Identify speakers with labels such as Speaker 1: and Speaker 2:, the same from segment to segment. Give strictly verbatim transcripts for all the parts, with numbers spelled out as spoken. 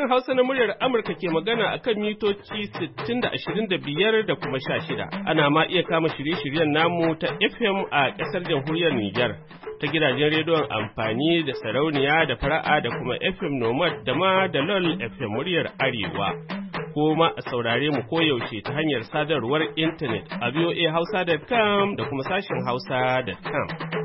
Speaker 1: Sashen Hausa na muryar Amurka ke magana a kan mitoci sittin da ashirin da biyar da kuma sha shida. Ana ma iya kama shirye-shiryen namu ta F M a ƙasar jamhuriyar Nijar, ta gidajen rediyon amfani da sarauniya da fara'a da kuma F M Nomad da ma da LOL F M muryar Arewa. Ko ma a saurare mu koyaushe ta hanyar sadarwar intanet a v o a hausa dot com da kuma sashen hausa dot com.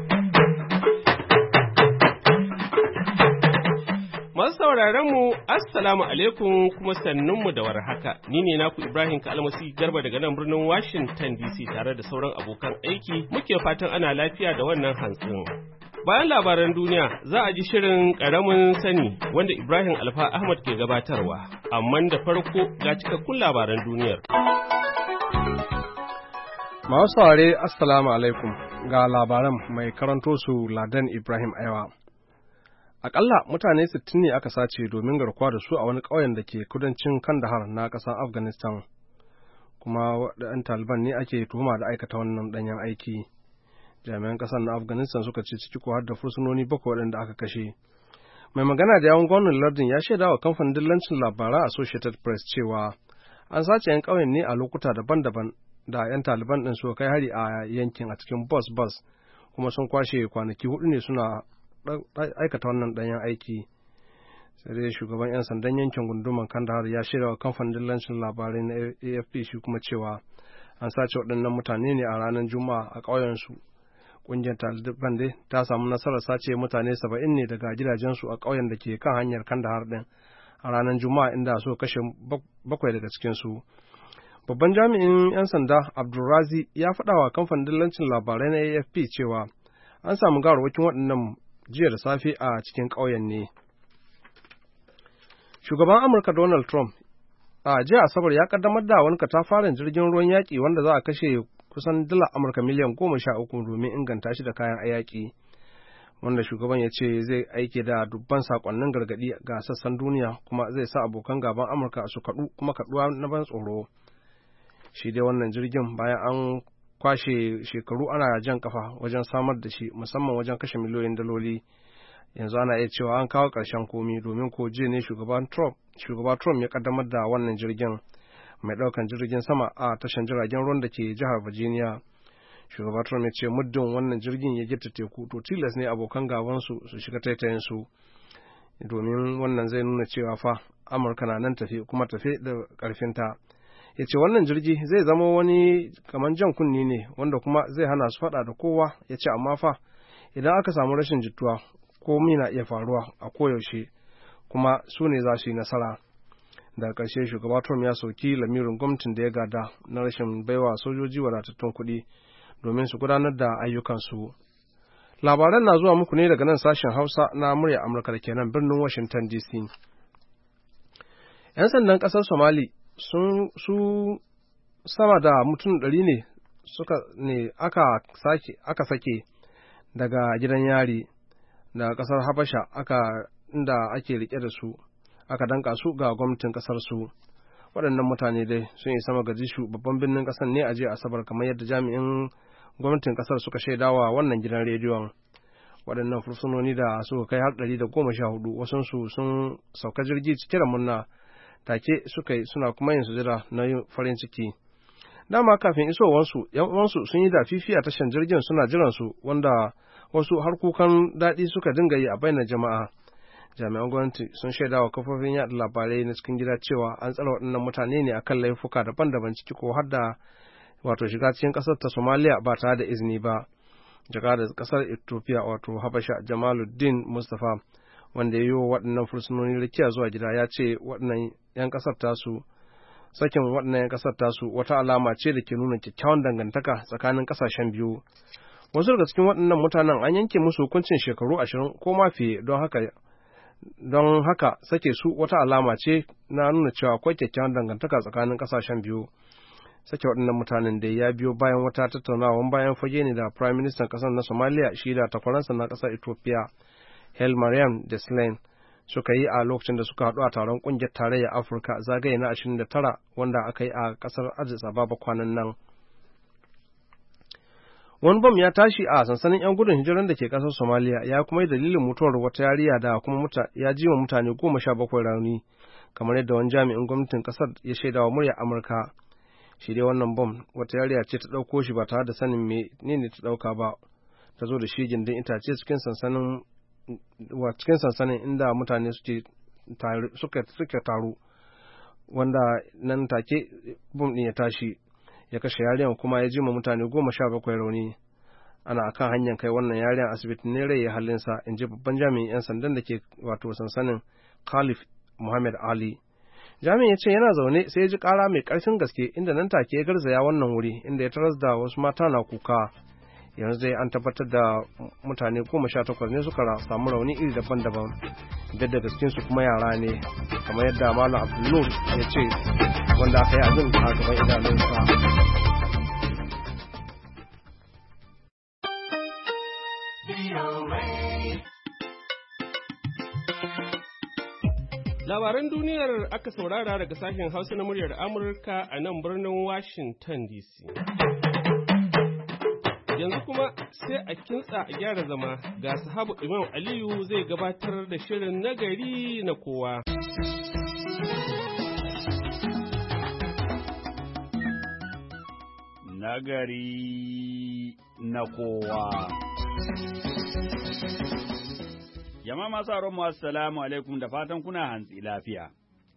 Speaker 1: Masu sauraron mu assalamu alaikum kuma sannunmu da warhaka. Ni ne naku Ibrahim Kalmasi Garba daga nan birnin Washington D C tare da sauran abokan aiki. Muke fatan ana lafiya da wannan hantsin. Bayan labaran duniya za a ji shirin ƙaramin sani wanda Ibrahim Alfa Ahmad ke gabatarwa, amma da farko ga cikakkun labaran duniyar.
Speaker 2: Masu saurare assalamu alaikum, ga labaran mai karanto su Ladan Ibrahim Aiwa. Akalla mutane sittin ne aka sace domin garkuwa da su a wani ƙauyen da ke kudancin Kandahar na ƙasar Afghanistan, kuma waɗannan Taliban ne ake tuhuma da aikata wannan ɗanyen aiki. Jami'an ƙasar na Afghanistan suka ce ciki ko har da fursunoni bakwai waɗanda aka kashe. Mai magana da yawun gwamnan lardin ya shaida wa kamfanin dillancin labaran Associated Press cewa an sace 'yan ƙauyen ne a lokuta daban-daban da 'yan Taliban ɗin suka kai hari a yankin a cikin bus-bus, kuma sun kwashe kwanaki hudu ne suna aikata wannan ɗanyen aiki. Sai dai shugaban 'yan sandan yankin gunduman Kandahar ya shirya wa kamfanin dillancin labarai na A F P shi kuma cewa an sace waɗannan mutane ne a ranar Juma'a a ƙauyensu. Ƙungiyar Taliban dai ta samu nasarar sace mutane saba'in ne daga gidajensu a ƙauyen da ke kan hanyar Kandahar ɗin a ranar Juma'a, inda suka kashe bakwai daga cikinsu. Babban jami'in 'yan sanda Abdulrazi ya faɗa wa kamfanin dillancin labarai na A F P cewa an samu gawarwakin waɗannan jiya da safe a cikin ƙauyen ne. Shugaban Amurka Donald Trump a jiya Asabar ya kaddamar da wani katafaren jirgin ruwan yaƙi wanda za a kashe kusan dala Amurka miliyan goma sha uku domin inganta shi da kayan yaƙi, wanda shugaban ya ce zai aike da dubban saƙonnin gargaɗi ga sassan duniya, kuma zai sa abokan gaban Amurka su kaɗu kuma kaɗuwa na ban tsoro. Shi dai wannan jirgin bayan an kwashe shekaru ana jan kafa wajen samar da shi, musamman wajen kashe miliyoyin daloli, yanzu ana iya cewa an kawo ƙarshen komi, domin ko jiya ne shugaban Trump shugaba Trump ya kaddamar da wannan jirgin mai ɗaukan jirgin sama a tashan jiragen ruwan da ke jihar Virginia. Shugaba Trump ya ce muddin wannan jirgin ya gita teku to tilas ne abokan gabansu su shiga taitayen su, domin wannan zai nuna cewa fa Amurka na nan tafe kuma tafe da ƙarfinta. Ya ce wannan jirgi zai zama wani kamar jan kunni ne wanda kuma zai hana su faɗa da kowa. Ya ce amma fa idan aka samu rashin jituwa komai na iya faruwa a koyaushe, kuma su ne za su yi nasara. Daga ƙarshe shugaba Trump ya soki lamirin gwamnatin da ya gada na rashin baiwa sojoji wadatattun kuɗi domin su gudanar da ayyukansu. Labaran na zuwa muku ne daga nan sashen Hausa na murya Amurka da ke nan birnin Washington D C. 'Yan sandan ƙasar Somali sun su sama da mutum ɗari ne suka ne aka sake aka sake daga gidan yari daga ƙasar Habasha aka inda ake rike da su, aka danka su ga gwamnatin ƙasar su. Waɗannan mutane dai sun isa Mogadishu babban birnin ƙasar ne a jiya Asabar, kamar yadda jami'in gwamnatin ƙasar suka shaidawa wannan gidan rediyon. Waɗannan fursunoni da suka kai har ɗari da goma sha hudu, wasunsu sun sauka jirgi cike da murna take suka yi suna kuma yin sujada na yin farin ciki. Dama kafin isowansu, ‘yan uwansu sun yi dafifi a tashan jirgin suna jiran su, wanda wasu har kukan daɗi suka dinga yi a bainar jama'a. Jami'an gwamnati sun shaida wa kafofin yaɗa labarai na cikin gida cewa an tsare waɗannan mutane ne akan laifuka daban-daban, ciki ko har da wato shiga cikin ƙasar ta Somalia ba tare da izini ba. Jakadar ƙasar Ethiopia wato Habasha Jamaluddin Mustapha, wanda ya yi wa waɗannan fursunoni rikiya zuwa gida, ya ce waɗannan 'yan ƙasar tasu sakin waɗannan 'yan ƙasar tasu wata alama ce da ke nuna kyakkyawan dangantaka tsakanin ƙasashen biyu. Wasu daga cikin waɗannan mutanen an yanke musu hukuncin shekaru ashirin ko ma fiye, don haka don haka sake su wata alama ce na nuna cewa akwai kyakkyawan dangantaka tsakanin ƙasashen biyu. Sake waɗannan mutanen da ya biyo bayan wata tattaunawa bayan fage ne da Prime Minister ƙasar na Somalia shi da takwaransa na ƙasar Ethiopia Haile Mariam Desalegn suka yi a lokacin da suka haɗu a taron ƙungiyar tarayyar Afirka zagaye na ashirin da tara wanda aka yi a ƙasar Addis Ababa kwanan nan. Wani bam ya tashi a sansanin 'yan gudun hijiran da ke ƙasar Somalia ya kuma yi dalilin mutuwar wata yariya da kuma muta, ya ji wa mutane goma sha bakwai rauni, kamar yadda wani jami'in gwamnatin ƙasar ya shaida wa muryar Amurka. Shi dai wannan bom wata yariya ce ta ɗauko shi ba tare da sanin me ne ta ɗauka ba, ta zo da shi gindin itace cikin sansanin wa cikin sansanin inda mutane suke suka suka taru, wanda nan take bom ɗin ya tashi ya kashe yariyan kuma ya jima mutane goma sha bakwai rauni. Ana akan hanyar kai wannan yariyan asibiti ne rai ya halinsa, in ji babban jami'in 'yan sandan da ke wato sansanin Khalif Muhammad Ali. Jami'in ya ce yana zaune sai ya ji ƙara mai ƙarfin gaske, inda nan take ya garzaya wannan wuri inda ya taras da wasu mata na kuka. Yanzu dai an tabbatar da mutane goma sha takwas ne suka samu rauni iri daban-daban, da daga cikinsu kuma yara ne, kamar yadda Malam Abdulnur ya ce wanda aka yi abin a gaban idanunsa.
Speaker 1: Labaran duniyar aka saurara daga sashen Hausa na muryar Amurka a nan birnin Washington D C. Yanzu kuma sai a kintsa a gyara zama, ga sahabu Imam Aliyu zai gabatar da shirin nagari na kowa.
Speaker 3: Nagari na kowa. Jama'a masu aron assalamu alaikum da fatan kuna hantsi lafiya.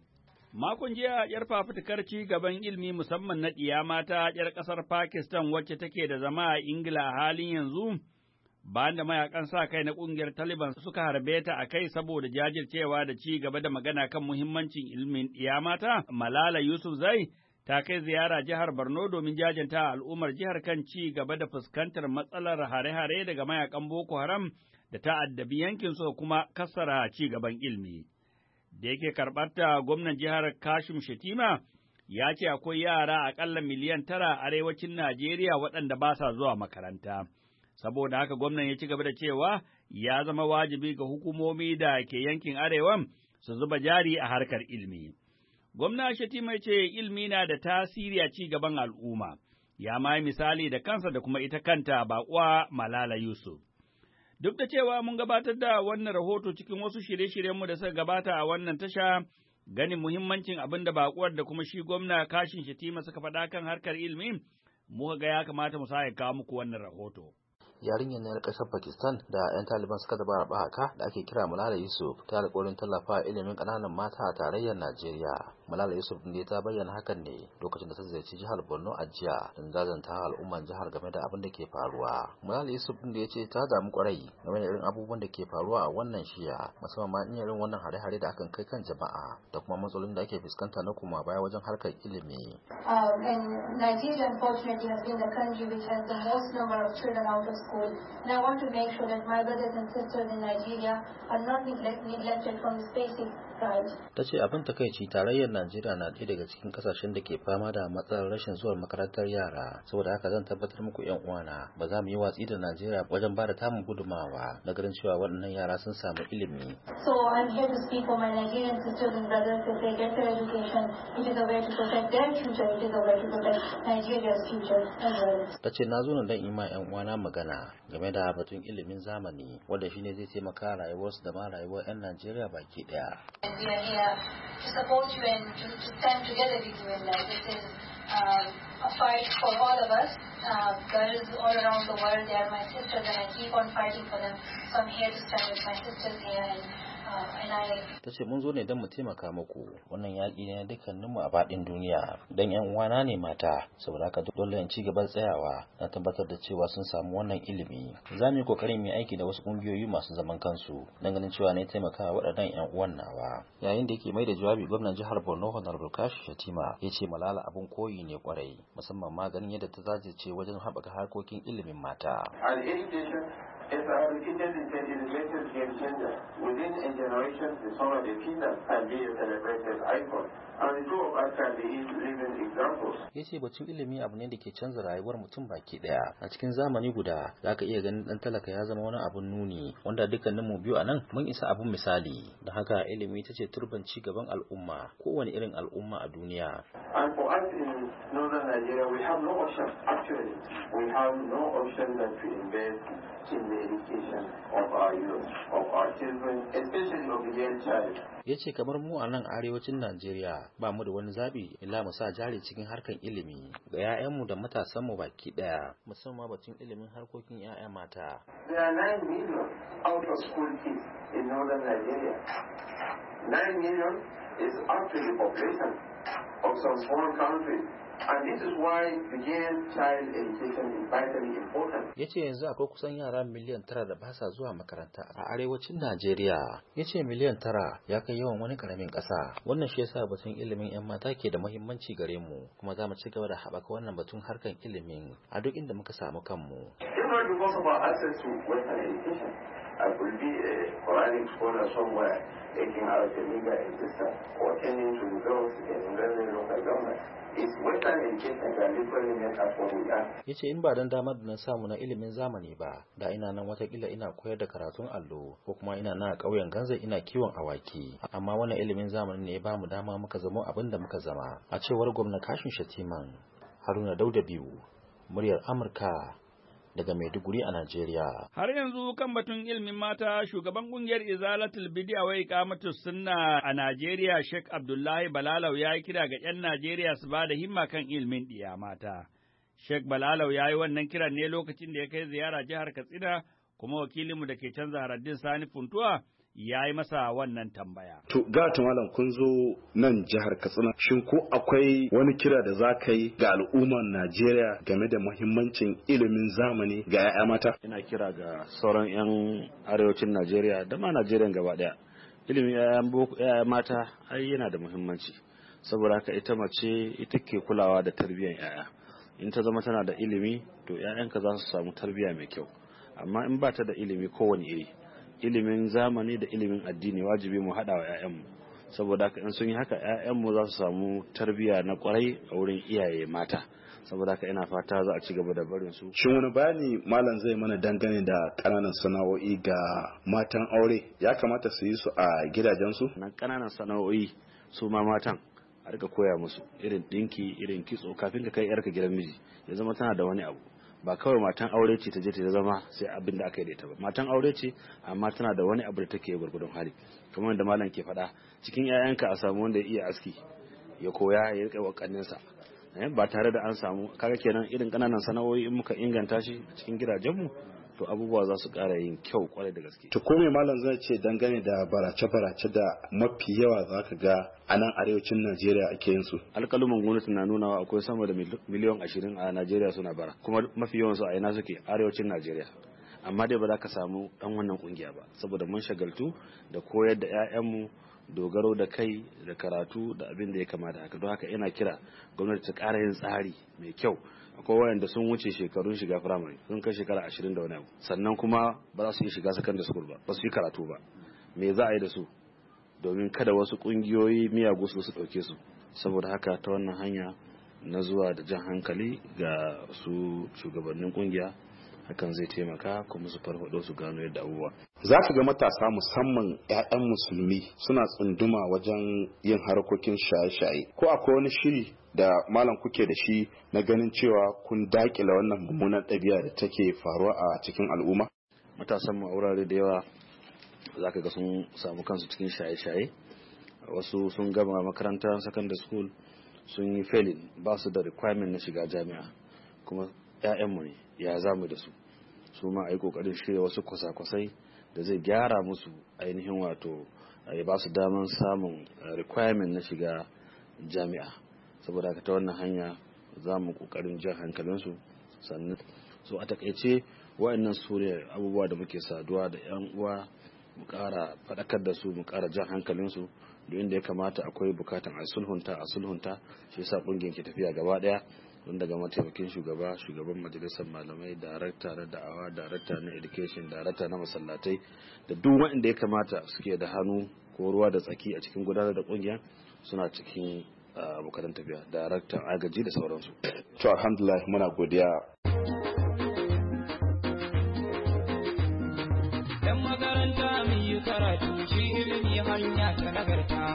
Speaker 3: Makon jiya ‘yar fafutukar ci gaban ilmi musamman na ɗiya mata ‘yar ƙasar Pakistan wacce take da zama a Ingila a halin yanzu, bayan da mayakan sa kai na ƙungiyar Taliban suka harbe ta a kai saboda jajircewa da ci gaba da magana kan muhimmancin ilmin ɗiya mata, Malala Yousafzai ta kai ziyara jihar Borno domin jajanta al'ummar jihar kan ci gaba da fuskantar matsalar hare-hare daga mayakan Boko Haram da ta'addabi yankin suka kuma kassara ci gaban ilmi. Da yake karɓar ta gwamnan jihar Kashim Shettima ya ce akwai yara aƙalla miliyan tara a arewacin Najeriya waɗanda ba sa zuwa makaranta. Saboda haka gwamnan ya ci gaba da cewa ya zama wajibi ga hukumomi da ke yankin arewan su zuba jari a harkar ilmi. Gwamna Shettima ce ilmi na da tasiri a ci gaban al'umma, ya ma misali da kansa da kuma ita kanta baƙuwa Malala Yusuf. Duk da cewa mun gabatar da wannan rahoto cikin wasu shirye-shiryenmu da suka gabata a wannan tasha, ganin muhimmancin abin da baƙuwar da kuma shi gwamna Kashim Shettima suka faɗa kan harkar ilimi, muka ga ya kamata mu sa kawo muku wannan rahoto.
Speaker 4: Yarinyar na ƙasar Pakistan da 'yan Taliban suka zaba raba haka da ake kira Malala Yusuf ta alƙawarin tallafa ilimin ƙananan mata a tarayyar Najeriya. Malala Yusuf ne ta bayyana hakan ne lokacin da ta ziyarci jihar Borno a jiya don jajanta al'umman jihar game da abin da ke faruwa. Malala Yusuf din da ya ce ta damu kwarai game da irin abubuwan da ke faruwa a wannan shiya, musamman ma in irin wannan hare-hare da akan kai kan jama'a da kuma matsalolin da ake fuskanta na kuma baya wajen harkar ilimi.
Speaker 5: Um, and Nigeria unfortunately has been the country which has the most number of children out of school. And I want to make sure that my brothers and sisters in Nigeria are not neglect, neglected from this basic right.
Speaker 4: Ta ce abin takaici tarayyar Najeriya na ɗaya daga cikin kasashen da ke fama da matsalar rashin zuwa makarantar yara, saboda haka zan tabbatar muku yan uwana ba za mu yi watsi da Najeriya wajen ba da tamu gudumawa na ganin cewa waɗannan yara sun samu ilimi.
Speaker 5: So I'm here to speak for my Nigerian sisters and brothers to say get their education. It is a way to protect their future. It is a way to protect Nigeria's future as well.
Speaker 4: Ta ce na zo nan don ima yan uwana magana game da batun ilimin zamani wanda shine zai taimaka rayuwarsu da ma rayuwar 'yan Najeriya baki daya.
Speaker 5: We are here to support you and to, to stand together with you in life. This is um, a fight for all of us. Uh, girls all around the world, they are my sisters and I keep on fighting for them. So I'm here to stand with my sisters here and
Speaker 4: ta ce mun zo ne don mu taimaka muku, wannan yaƙi ne dukkaninmu a faɗin duniya don yan uwana ne mata, saboda haka dole in ci gaba tsayawa na tabbatar da cewa sun samu wannan ilimi. Za mu yi kokarin mu aiki da wasu ƙungiyoyi masu zaman kansu don ganin cewa ne taimaka waɗannan yan uwan nawa. Yayin da yake mai da jawabi gwamnan jihar Borno Honorable Kashim Shettima ya ce Malala abun koyi ne kwarai, musamman ma ganin yadda ta zajirce wajen haɓaka harkokin ilimin mata.
Speaker 6: As our repeated intelligent game changer, within a generation, the son of the kingdom can be a celebrated icon. And the two of us can be living examples.
Speaker 4: Ya ce bacin ilimi abu ne da ke canza rayuwar mutum baki daya. A cikin zamani guda, za ka iya ganin dan talaka ya zama wani abun nuni, wanda dukkanin mu biyu a nan mun isa abun misali. Da haka ilimi ita ce turban ci gaban al'umma, kowane irin al'umma a duniya.
Speaker 6: And for us in northern Nigeria, we have no option. Actually, we have no option than to invest in the education of our youth, of our children, especially of the young child.
Speaker 4: Ya ce kamar mu a nan arewacin Najeriya ba mu da wani zabi illa mu sa jari cikin harkan ilimi ga 'ya'yanmu da matasanmu baki daya, musamman batun ilimin harkokin 'ya'ya mata.
Speaker 6: There are nine million out of school kids in northern Nigeria. Nine million is up to the population of some foreign countries. And this is why began child education is vitally important.
Speaker 4: Ya ce yanzu akwai kusan yara miliyan tara da ba sa zuwa makaranta a arewacin Najeriya. Ya ce miliyan tara ya kai yawan wani karamin ƙasa. Wannan shi yasa batun ilimin 'yan mata ke da muhimmanci gare mu, kuma za mu ci gaba da haɓaka wannan batun harkan ilimin a duk inda muka samu kanmu.
Speaker 6: If not because of our access to Western education, I could be a Quranic scholar somewhere taking out a legal existence or tending to the girls in the local government.
Speaker 4: Ya ce in ba don damar da na samu na ilimin zamani ba, da ina nan watakila ina koyar da karatun allo ko kuma ina nan a ƙauyen Ganza ina kiwon awaki. Amma wannan ilimin zamani ne ya ba mu dama muka zama abin da muka zama. A cewar gwamna Kashim Shettima. Haruna Dauda biyu, muryar Amurka daga Maiduguri a Najeriya.
Speaker 3: Har yanzu kan batun ilimin mata, shugaban kungiyar Izalatul Bid'a wa Iqamatus Sunna a Najeriya, Sheikh Abdullahi Balalau ya yi kira ga 'yan Najeriya su ba da himma kan ilimin ɗiya mata. Sheikh Balalau ya yi wannan kiran ne lokacin da ya kai ziyara jihar Katsina, kuma wakilinmu da ke can Zaharaddin Sani Funtuwa ya yi masa wannan tambaya.
Speaker 7: To ga malam kun zo nan jihar Katsina, shin ko akwai wani kira da za ka yi ga al'ummar Najeriya game da muhimmancin ilimin zamani ga 'ya'ya mata?
Speaker 8: Ina kira ga sauran 'yan arewacin Najeriya da ma Najeriya gaba daya. Ilimin 'ya'ya mata ai yana da muhimmanci, saboda haka ita mace ita ke kulawa da tarbiyyar 'ya'ya. In ta zama tana da ilimi, to 'ya'yanka za su samu tarbiyya mai kyau. Amma in ba ta da ilimi kowane iri, ilimin zamani da ilimin addini wajibi mu haɗa wa 'ya'yanmu, saboda haka in sun yi haka 'ya'yanmu za su samu tarbiyya na kwarai a wurin iyaye mata. Saboda haka ina fata za a ci gaba da barin su.
Speaker 7: Shin wani bayani malam zai mana dangane da ƙananan sana'o'i ga matan aure, ya kamata su yi su a gidajensu?
Speaker 8: Nan ƙananan sana'o'i su ma matan a rika koya musu irin ɗinki, irin kitso, kafin ka kai 'yarka gidan miji ya zama tana da wani abu. Ba kawai matan aure ce ta je ta zama sai abin da aka yi da ita ba. Matan aure ce amma tana da wani abu da take gurgurdun hali. Kamar da malam ke faɗa, cikin 'ya'yanka a samu wanda ya iya aski, ya koya ya rika wakanninsa. Ba tare da an samu, kaga kenan irin ƙananan sana'o'i in muka inganta shi a cikin gidajenmu, to abubuwa za su ƙara yin kyau kwarai da gaske.
Speaker 7: To ko me malam zai ce dangane da barace-barace da mafi yawa za ka ga a nan arewacin Najeriya ake yin su?
Speaker 8: Alƙaluman gwamnati na nuna akwai sama da miliyan ashirin a Najeriya suna bara, kuma mafi yawan su a ina suke arewacin Najeriya. Amma dai ba za ka samu ɗan wannan ƙungiya ba, saboda mun shagaltu da koyar da 'ya'yanmu dogaro da kai da karatu da abin da ya kamata haka. Don haka ina kira gwamnati ta ƙara yin tsari mai kyau. Akwai wayanda sun wuce shekarun shiga firamare, sun kai shekara ashirin da wani abu, sannan kuma ba za su yi shiga secondary school ba, ba su yi karatu ba. Me za a yi da su domin kada wasu ƙungiyoyi miyagu su su ɗauke su? Saboda haka ta wannan hanya na zuwa da jan hankali ga su shugabannin ƙungiya, hakan zai taimaka kuma su farfado su gano yadda abubuwa.
Speaker 7: Za ka ga matasa musamman 'ya'yan musulmi suna tsunduma wajen yin harkokin shaye-shaye. Ko akwai wani shiri da malam kuke da shi na ganin cewa kun dakila wannan mummunan ɗabi'a da take faruwa a cikin al'umma?
Speaker 8: Matasan mu a wurare da yawa za ka ga sun samu kansu cikin shaye-shaye. Wasu sun gama makarantar secondary school sun yi failing, ba su da requirement na shiga jami'a, kuma 'ya'yanmu ne, ya zamu da su. Su ma a yi ƙoƙarin shirya wasu kwasa-kwasai da zai gyara musu ainihin wato ya ba su daman samun requirement na shiga jami'a. Saboda haka ta wannan hanya za mu ƙoƙarin jan hankalinsu. Sannan so a takaice wa'annan su ne abubuwa da muke saduwa da 'yan uwa, mu ƙara faɗakar da su, mu ƙara jan hankalinsu duk inda ya kamata akwai bukatan a sulhunta a sulhunta. Shi yasa ƙungiyar ke tafiya gaba ɗaya, don daga mataimakin shugaba, shugaban majalisar malamai, darakta na da'awa, darakta na education, darakta na masallatai, da duk waɗanda ya kamata suke da hannu ko ruwa da tsaki a cikin gudanar da ƙungiyar suna cikin abokan tafiya, daraktan agaji da sauransu.
Speaker 7: To alhamdulillah muna godiya.
Speaker 9: Dan makaranta mai yi karatu shi ilimi hanya ta nagarta.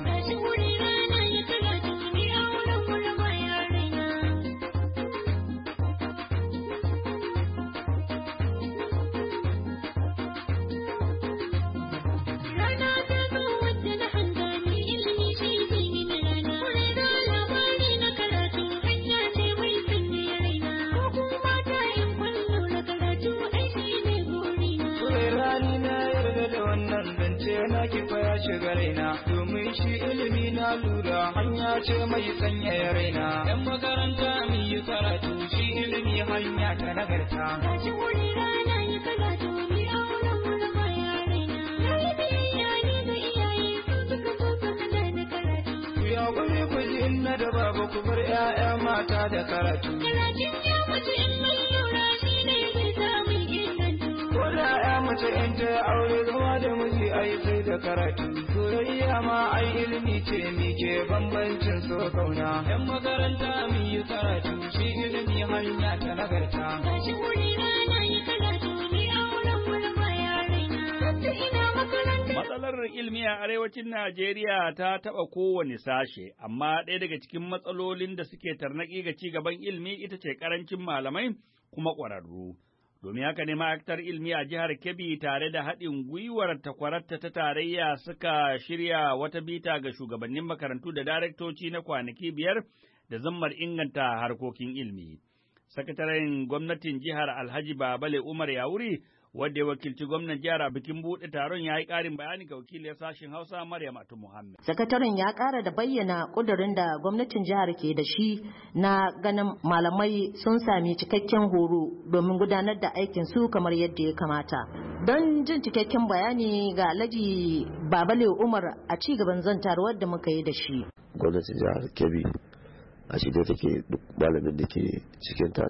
Speaker 9: shiga raina domin shi ilimi na lura hanya ce mai sanyaya raina. Yan makaranta mu yi karatu shi ilimi hanya ta nagarta.
Speaker 10: Tashi wuri rana yi karatu ni a wurin wurin baya raina. Na yi biyayya ni ga iyaye sun kika so ka hana ni karatu.
Speaker 9: Ku ya guri ku ji inna da baba ku bar 'ya'ya mata da karatu.
Speaker 10: Karatun ya mace in mun lura shi ne zai samun ingantu.
Speaker 9: Ko da 'ya mace in ta aure zama da miji ai sai da karatu. Soyayya ma ai ilimi ce mi ke bambancin so kauna. Yan makaranta mu yi karatu shi ilimi hanya ta nagarta.
Speaker 10: Tashi wuri rana yi karatu ni a wurin wurin baya raina. Sabta ina makaranta.
Speaker 3: Matsalar ilmi a arewacin Najeriya ta taɓa kowane sashe, amma ɗaya daga cikin matsalolin da suke tarnaƙi ga ci gaban ilmi ita ce ƙarancin malamai kuma ƙwararru. Domin haka ne ma'aikatar ilmi a jihar Kebbi tare da haɗin gwiwar takwararta ta tarayya suka shirya wata bita ga shugabannin makarantu da daraktoci na kwanaki biyar da zammar inganta harkokin ilmi. Sakataren gwamnatin jihar Alhaji Babale Umar Yawuri, wadda ya wakilci gwamnan jihar a bikin buɗe taron, ya yi ƙarin bayani ga wakiliyar sashen Hausa Maryam Atu Muhammad.
Speaker 11: Sakataren ya ƙara da bayyana ƙudurin da gwamnatin jihar ke da shi na ganin malamai sun sami cikakken horo domin gudanar da aikin su kamar yadda ya kamata. Don jin cikakken bayani ga Alhaji Babale Umar a ci gaban zantarwar da muka yi da shi.
Speaker 12: Gwamnatin jihar Kebbi a shirye take duk malamin da ke cikin ta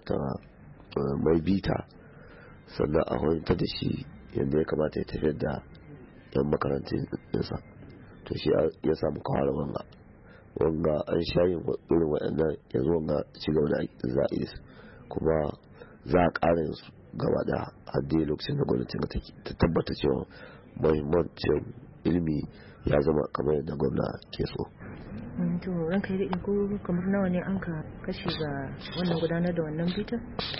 Speaker 12: mai bita, sannan a hoyanta da shi yadda ya kamata ya tafiyar da yan makarantun nisa. To shi ya samu kawar wanga wanga an shayin irin waɗannan yanzu wanga ci gaba da za a yi kuma za a ƙara yansu gaba da hadde lokacin da gwamnatin ta tabbata cewa muhimmancin ilimi ya zama kamar yadda gwamna ke so.
Speaker 11: To ranka yi daɗi ko kamar nawa ne an ka kashe ga wannan gudanar da wannan bitar?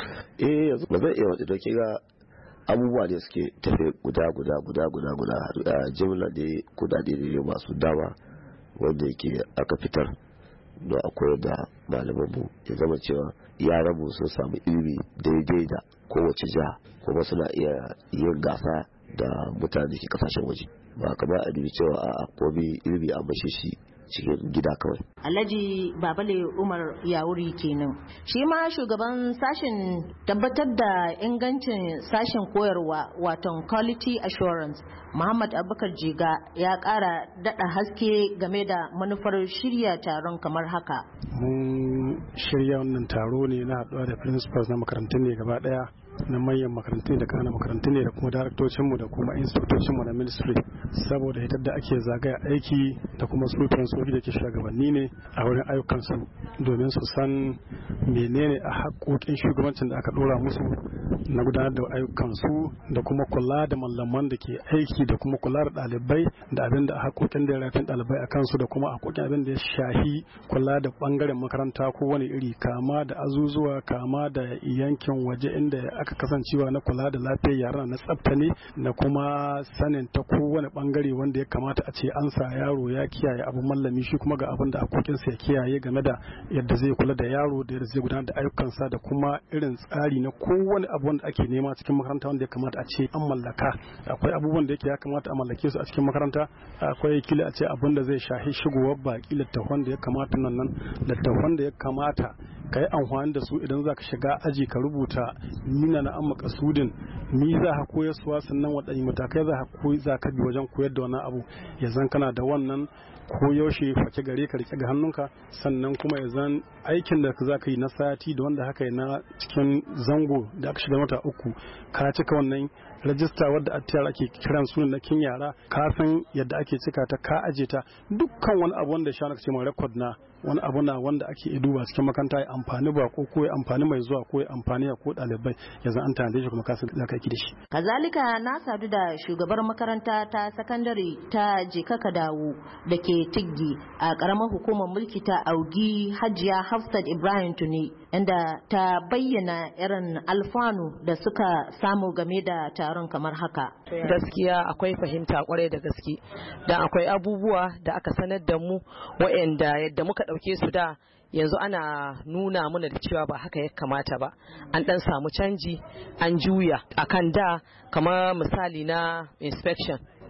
Speaker 12: Eh yanzu ba zai iya wata doke ga abubuwa da suke tafe guda guda guda guda guda a jimla da kudade da masu dama wanda yake aka fitar don a koyar da malamanmu ya zama cewa yaranmu sun samu ilimi daidai da kowace jiha kuma suna iya yin gasa da mutane ke kasashen waje ba kamar a dubi cewa a komi ilimi a mashe shi cikin gida kawai.
Speaker 11: Alhaji Babale Umar Yawuri kenan. Shi ma shugaban sashen tabbatar da ingancin sashen koyarwa wato quality assurance Muhammad Abubakar Jiga ya ƙara daɗa haske game da manufar shirya taron kamar haka.
Speaker 13: Mun shirya wannan taro ne na haɗuwa da principals na makarantun ne gaba ɗaya, na manyan makarantu da kana makarantu ne da kuma daraktocinmu da kuma inspectocinmu na ministry, saboda hitar da ake zagaya aiki da kuma su soji da ke shugabanni ne a wurin ayyukansu domin su san menene a haƙoƙin shugabancin da aka ɗora musu na gudanar da ayyukansu da kuma kula da mallaman da ke aiki da kuma kula da ɗalibai da abin da a haƙoƙin da ya rafin ɗalibai a kansu da kuma haƙoƙin abin da ya shahi kula da ɓangaren makaranta ko wani iri, kama da azuzuwa kama da yankin waje inda aka kasancewa na kula da lafiyar yaran na tsafta ne da kuma sanin ta kowane ɓangare wanda ya kamata a ce an sa yaro ya kiyaye abin mallami shi kuma ga abin da haƙoƙinsa ya kiyaye game da yadda zai kula da yaro da yadda zai gudanar da ayyukansa da kuma irin tsari na kowane abu wanda ake nema cikin makaranta wanda ya kamata a ce an mallaka. Akwai abubuwan da yake ya kamata a mallake su a cikin makaranta, akwai kila a ce abin da zai shahi shigowar baki, littattafan da ya kamata nan nan littattafan da ya kamata ka yi amfani da su idan za ka shiga aji ka rubuta nuna na an makasudin ni za ka koyar suwa sannan waɗanne matakai za ka koyi za ka bi wajen koyar da wannan abu, ya zan kana da wannan ko yaushe fake gare ka rike ga hannunka, sannan kuma ya zan aikin da za ka yi na sati da wanda haka na cikin zango da aka shiga mata uku ka cika wannan rajista wadda a tiyar ake kiran sunan na kin yara, ka san yadda ake cika ta, ka aje ta, dukkan wani abu wanda shi ce ma record na wani abu na wanda ake duba cikin makaranta ya amfani ba ko ko ya amfani mai zuwa ko ya amfani ya ko ɗalibai, ya zan an tanade shi kuma ka san za ka yi da shi.
Speaker 11: Kazalika na sadu da shugabar makaranta ta sakandare ta Jekaka Dawo da ke Tiggi a karamar hukumar mulki ta Augi, Hajiya Hafsat Ibrahim Tuni, inda ta bayyana irin alfanu da suka samu game da taron kamar haka.
Speaker 14: Gaskiya akwai fahimta kwarai da gaske, dan akwai abubuwa da aka sanar da mu waɗanda yadda muka ɗauke su da yanzu ana nuna mana da cewa ba haka ya kamata ba, an ɗan samu canji, an juya akan da kamar misali na inspection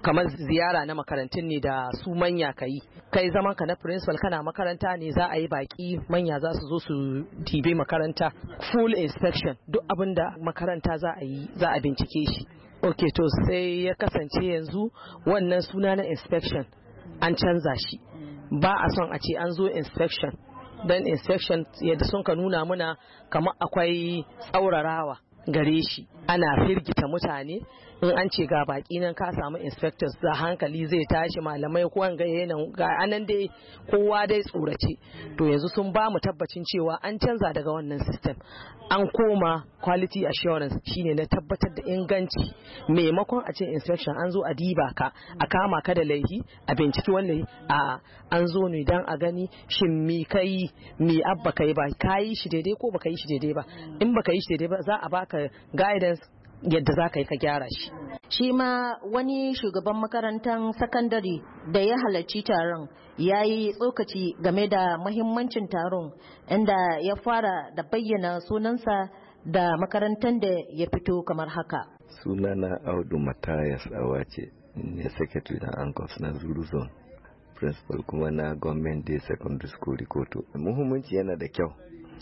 Speaker 14: kamar ziyara na makarantun ne da su manya ka yi kai zaman ka na principal kana makaranta ne za a yi baki manya za su zo su dibe makaranta full inspection duk abin da makaranta za a yi za a bincike shi. Ok, to sai ya kasance yanzu wannan suna na inspection an canza shi ba a son a ce an zo inspection don inspection yadda sun ka nuna muna kamar akwai tsaurarawa gare shi ana firgita mutane in an ce ga baki nan ka samu inspectors da hankali zai tashi malamai ko ga yanan ga anan dai kowa dai tsorace to yanzu sun ba mu tabbacin cewa an canza daga wannan system an koma quality assurance shine na tabbatar da inganci maimakon a ce inspection an zo a diba ka a kama ka da laifi a binciki wannan a an zo ne dan a gani shin mi kai mi abba kai ba kai shi daidai ko baka yi shi daidai ba in baka yi shi daidai ba za a baka guidance yadda za ka yi ka gyara shi.
Speaker 11: Shi ma wani shugaban makarantar sakandare da ya halarci taron ya yi tsokaci game da mahimmancin taron inda ya fara da bayyana sunansa da makarantar da ya fito kamar haka.
Speaker 15: Sunana Audu Matayas Awace ne secretary na Ankos na Zuru Zone, principal kuma na Government Day Secondary School Rikoto. Muhimmanci yana da kyau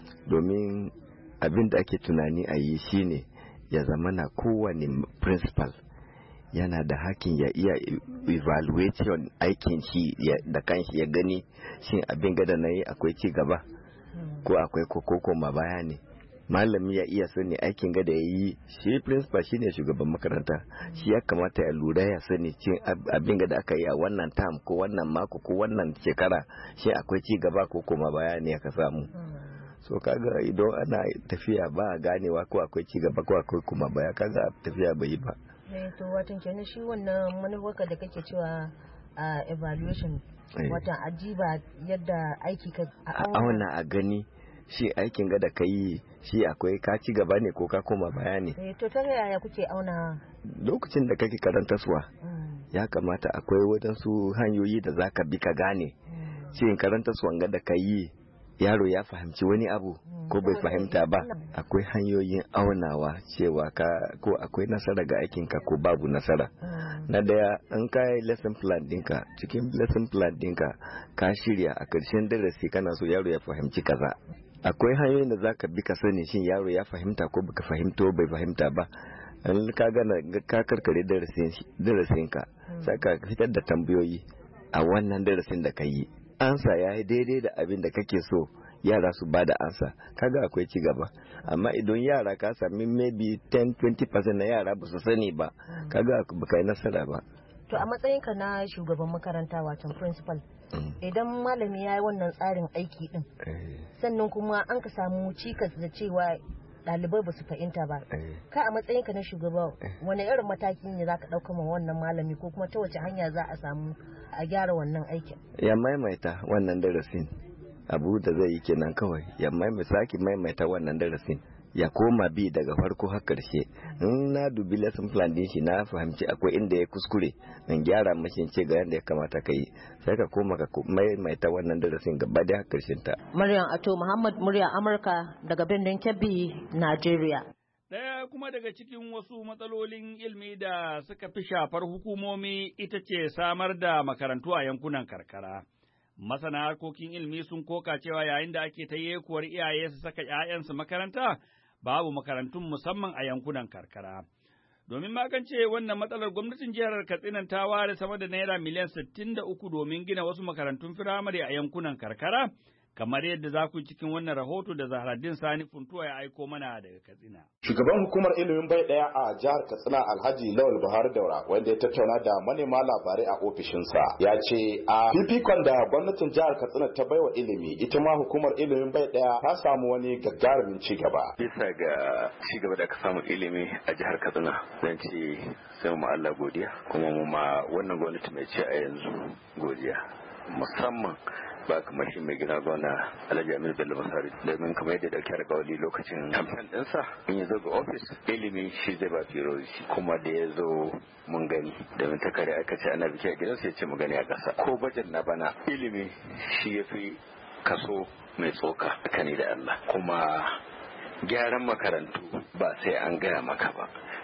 Speaker 15: domin abin da ake tunani a yi shine ya zama na kowane principal yana da hakin ya iya evaluation aikin shi da kanshi ya gani shin abin gada na yi akwai ci gaba ko akwai koko ma baya ne. Malami ya iya sani aikin gada ya yi shi principal shine shugaban makaranta shi ya kamata ya lura ya sani cin abin gada aka yi a wannan term ko wannan mako ko wannan shekara shi akwai ci gaba ko kuma baya ne aka samu. So kaga idan ana tafiya ba a ganewa ko akwai ci gaba ko akwai kuma baya kaga tafiya bai yi ba.
Speaker 11: Eh to watan kenan shi wannan manufarka da kake cewa a evaluation watan ajiba yadda aiki ka
Speaker 15: a auna a gani shi aikin ga da kai shi akwai ka ci gaba ne ko ka koma baya ne.
Speaker 11: Eh to ta yaya kuke auna?
Speaker 15: Lokacin da kake karanta suwa ya kamata akwai wadansu hanyoyi da zaka bi ka gane shi karanta suwan ga da kai yaro ya fahimci wani abu ko bai fahimta ba. Akwai hanyoyin aunawa cewa ka ko akwai nasara ga aikinka ko babu nasara. Na daya an kai lesson plan dinka cikin lesson plan dinka ka shirya a ƙarshen darasi kana so yaro ya fahimci kaza. Akwai hanyoyin da zaka bi ka sani shin yaro ya fahimta ko baka fahimta bai fahimta ba. An ka gana ka karkare darasin darasin ka sai ka fitar da tambayoyi a wannan darasin da ka yi. Ansa ya yi daidai da abin da kake so yara su ba da ansa kaga akwai ci gaba. Amma idan yara ka sami maybe ten to twenty percent na yara ba su sani ba kaga baka yi nasara ba.
Speaker 11: To a matsayinka na shugaban makaranta wato principal idan malami ya yi wannan tsarin aiki din sannan kuma an ka samu cikas da cewa ɗalibai ba su fahimta ba ka a matsayinka na shugaba wani irin mataki ne za ka ɗauka ma wannan malami ko kuma ta wace hanya za a samu a gyara wannan aikin?
Speaker 15: Ya maimaita wannan darasin abu da zai yi kenan kawai ya maimaita sake maimaita wannan darasin ya koma bi daga farko har karshe. In na dubi lesson plan din shi na fahimci akwai inda ya kuskure in gyara mashi ce ga yanda ya kamata ka yi sai ka koma ka maimaita wannan darasin gaba da har karshen ta.
Speaker 11: Maryam Ato Muhammad, murya Amurka daga birnin Kebbi, Najeriya.
Speaker 3: Ɗaya kuma daga cikin wasu matsalolin ilmi da suka fi shafar hukumomi ita ce samar da makarantu a yankunan karkara. Masana harkokin ilmi sun koka cewa yayin da ake ta yekuwar iyaye su saka ‘ya'yansu makaranta, babu makarantun musamman a yankunan karkara. Domin magance wannan matsalar gwamnatin jihar Katsina ta ware sama da naira miliyan sittin da uku domin gina wasu makarantun firamare a yankunan karkara, kamar yadda za ku cikin wannan rahoto da Zahraddin Sani Funtuwa ya aiko mana daga Katsina.
Speaker 7: Shugaban hukumar ilimin bai ɗaya a jihar Katsina Alhaji Lawal Buhari Daura wanda ya tattauna da manema labarai a ofishinsa ya ce a fifikon da gwamnatin jihar Katsina ta baiwa ilimi ita ma hukumar ilimin bai ɗaya ta samu wani gagarumin ci gaba.
Speaker 16: Bisa ga ci gaba da aka samu ilimi a jihar Katsina zan ce sai mu Allah godiya kuma mu ma wannan gwamnati mai ci a yanzu godiya musamman ba kamar shi mai gina gona Alhaji Amir Bello Masari domin kamar yadda dauki alƙawari lokacin kamfen ɗinsa in ya zo ga ofis ilimi shi zai ba firo shi kuma da ya zo mun gani domin ta kare aka ce ana biki a gidansa ya ce mu gani a ƙasa ko bajet na bana ilimi shi ya fi kaso mai tsoka tsakani da Allah kuma gyaran makarantu ba sai an gaya maka ba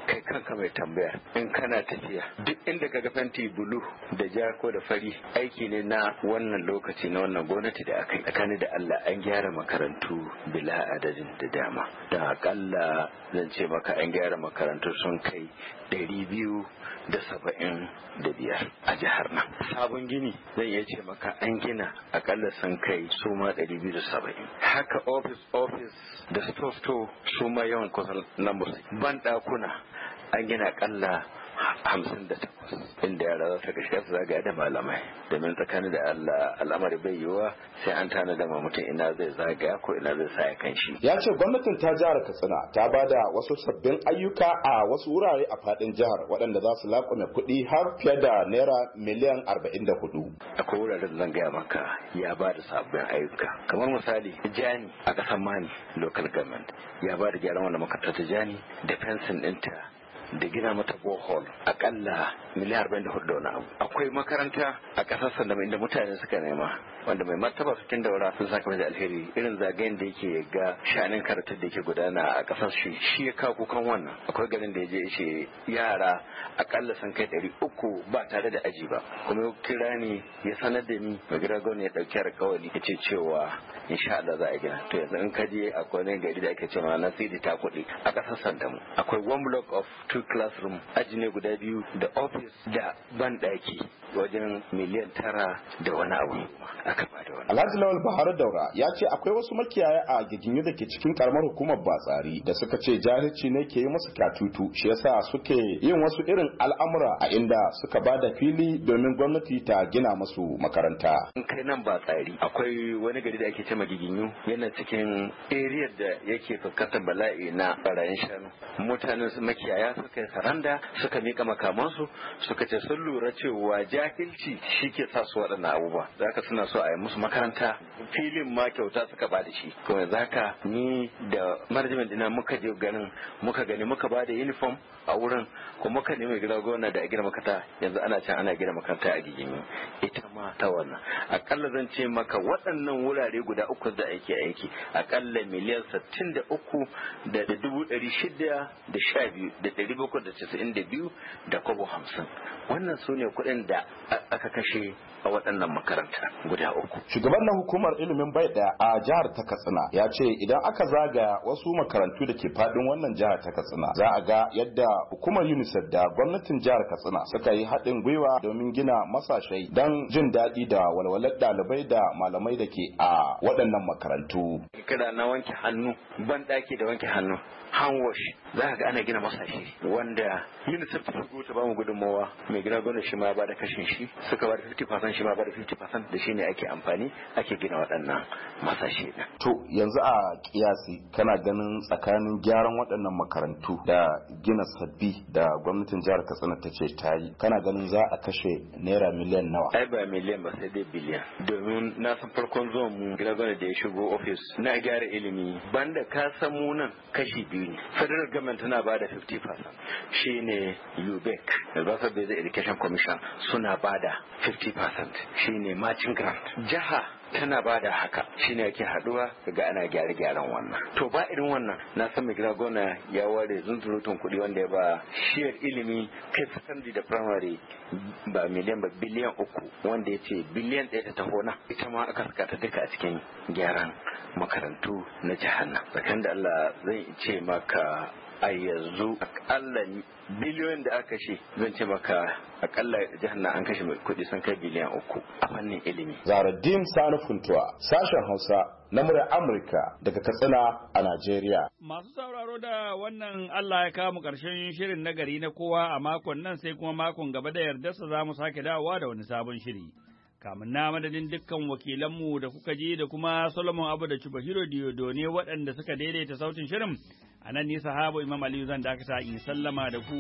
Speaker 16: kai kanka mai tambaya in kana tafiya duk inda ka ga fenti bulu da ja ko da fari aiki ne na wannan lokaci na wannan gwamnati da aka yi tsakani da Allah an gyara makarantu bila adadin da dama da akalla zan ce maka an gyara makarantu sun kai ɗari biyu da saba'in da biyar a jihar nan. Sabon gini zan iya ce maka an gina akalla sun kai su ma ɗari biyu da saba'in. Haka office office da store store su ma yawan kusan lambar ban ɗakuna an gina akalla hamsin da takwas inda yara za su gaskiya su zagaya da malamai domin tsakanin da Allah al'amari bai yiwuwa sai an tana da mutum ina zai zagaya ko ina zai sa ya kan shi.
Speaker 7: Ya ce gwamnatin ta jihar Katsina ta ba da wasu sabbin ayyuka a wasu wurare a fadin jihar waɗanda za su laƙume kuɗi har fiye da naira miliyan arba'in da hudu.
Speaker 16: Akwai wuraren zan gaya maka ya ba da sabbin ayyuka kamar misali Jani a ƙasar Mani local government ya ba da gyaran wanda makarantar ta Jani da fensin ɗinta da gina mata bohol akalla miliyar arba'in da hudu da wani abu. Akwai makaranta a ƙasar Sandama inda mutane suka nema wanda mai martaba cikin daura sun saka da alheri irin zagayen da yake ga shanin karatun da yake gudana a ƙasar shi shi ya kawo kukan wannan. Akwai garin da ya je ce yara akalla sun kai ɗari uku ba tare da aji ba kuma ya kira ni ya sanar da ni mai gida gwamnati ya ɗauki alƙawari ya ce cewa insha Allah za a gina. To yanzu in ka je akwai wani gari da ake cewa na sidi ta kuɗi a ƙasar Sandamu akwai one block of two classroom aji ne guda biyu da office da banɗaki wajen miliyan tara da wani abu aka bada wani.
Speaker 7: Alhaji Lawal Bahar Daura ya ce akwai wasu makiyaya a giginyu da ke cikin karamar hukumar Batsari da suka ce jahilci ne ke yi musu katutu shi yasa suke yin wasu irin al'amura a inda suka bada fili domin gwamnati ta gina musu makaranta.
Speaker 16: In kai nan Batsari akwai wani gari da ake ce giginyu yana cikin area da yake fuskantar bala'i na barayin shanu. Mutanen makiyaya suka yi saranda suka mika makamansu suka ce sun lura cewa jahilci shi ke sa su waɗannan abubuwa zaka suna so a yi musu makaranta filin ma kyauta suka ba da shi kuma zaka ni da management dina muka je ganin muka gani muka ba da uniform a wurin kuma muka nemi gida gona da a gina makaranta yanzu ana can ana gina makaranta a gigimi ita ma ta wannan akalla zan ce maka waɗannan wurare guda uku da ake aiki akalla miliyan sittin da uku da dubu ɗari shida da sha biyu da ɗari bakwai da casa'in da biyu da kwabo hamsin wannan su ne kuɗin da aka kashe a waɗannan makaranta guda uku.
Speaker 7: Shugaban na hukumar ilimin bai ɗaya a jihar ta Katsina ya ce idan aka zagaya wasu makarantu da ke faɗin wannan jihar ta Katsina za a ga yadda hukumar UNICEF da gwamnatin jihar Katsina suka yi haɗin gwiwa domin gina masashai don jin daɗi da walwalar ɗalibai da malamai da ke a waɗannan makarantu.
Speaker 16: Kada na wanke hannu ban ɗaki da wanke hannu hand wash za ka ga ana gina masashi wanda UNICEF ta shigo ta bamu gudunmawa mai gina gwamnati shi ma ba da kashin shi suka ba da fifty percent shi ma ba da fifty percent da shi ne ake amfani ake gina waɗannan masashi.
Speaker 7: To yanzu a kiyasi kana ganin tsakanin gyaran waɗannan makarantu da gina sabbi da gwamnatin jihar Katsina ta ce ta yi kana ganin za a kashe naira miliyan nawa?
Speaker 16: Ai ba miliyan ba sai dai biliyan domin na san farkon zuwan mu gina gwamnati da ya shigo ofis na gyara ilimi banda ka san mu nan kashi biyu ne federal government tana ba da fifty percent shine U B E C Universal Basic Education Commission suna ba da fifty percent shine matching grant jiha tana ba da haka shine yake haduwa daga ana gyare gyaran wannan to ba irin wannan na san mai gida gona ya ware zunzurutun kuɗi wanda ya ba shiyar ilimi kai secondary da primary ba miliyan ba biliyan uku wanda ya ce biliyan ɗaya ta taho na ita ma aka saka ta duka a cikin gyaran makarantu na jihar nan tsakanin da Allah zai ce maka a yanzu akalla biliyoyin da aka kashe zan ce maka akalla jihar nan an kashe kuɗi sun kai biliyan uku a fannin ilimi.
Speaker 7: Zaraddin Sani Funtuwa sashen Hausa na muryar Amurka daga Katsina a Najeriya.
Speaker 3: Masu sauraro da wannan Allah ya kawo mu ƙarshen shirin nagari na kowa a makon nan sai kuma makon gaba da yardarsa za mu sake dawowa da wani sabon shiri. Kamun na madadin dukkan wakilanmu da kuka ji da kuma Solomon Abu da Chubahiro Diodo ne waɗanda suka daidaita sautin shirin, a nan ne sahabo Imam Aliyu zan dakata in sallama da ku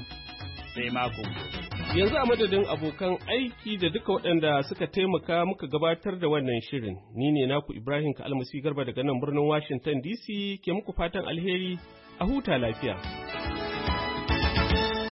Speaker 3: sai mako.
Speaker 1: Yanzu a madadin abokan aiki da duka waɗanda suka taimaka muka gabatar da wannan shirin, ni ne naku Ibrahim Kalmasi Garba daga nan birnin Washington D C ke muku fatan alheri a huta lafiya.